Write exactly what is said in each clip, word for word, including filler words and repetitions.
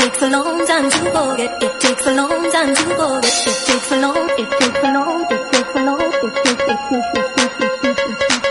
takes a long time to forget. It takes a long time to forget. It takes a long, it takes a long, it takes a long, it takes, it takes, it takes, it takes, it takes, it takes.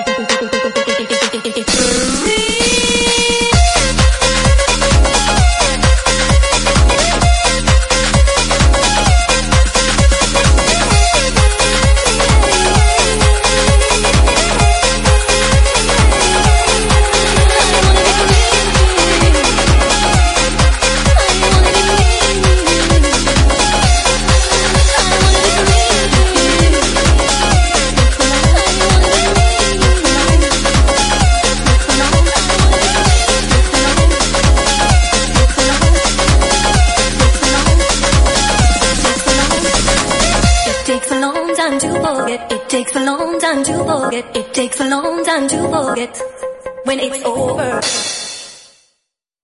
It takes a long time to forget. It takes a long time to forget when it's over.